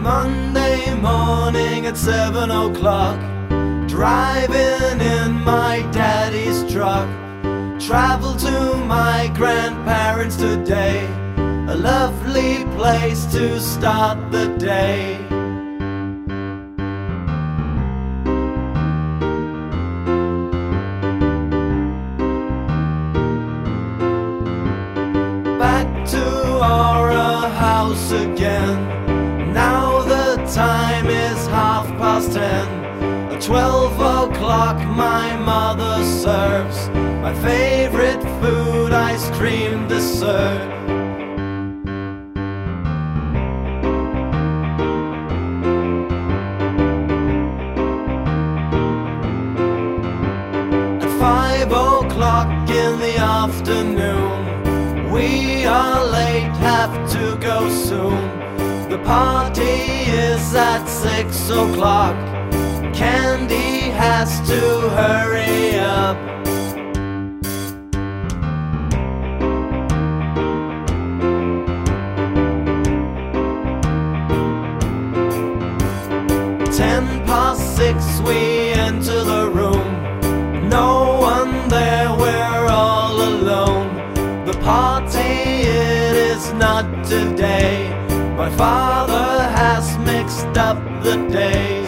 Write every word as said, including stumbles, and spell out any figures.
Monday morning at seven o'clock, driving in my daddy's truck. Travel to my grandparents today, a lovely place to start the day. Back to our house again. Now the time is half past ten. At twelve o'clock my mother serves my favorite food, ice cream dessert. At five o'clock in the afternoon, we are late, have to go soon. The party is at six o'clock. Candy has to hurry up. Ten past six we enter the room. No one there, we're all alone. The party, it is not today. My father has mixed up the day.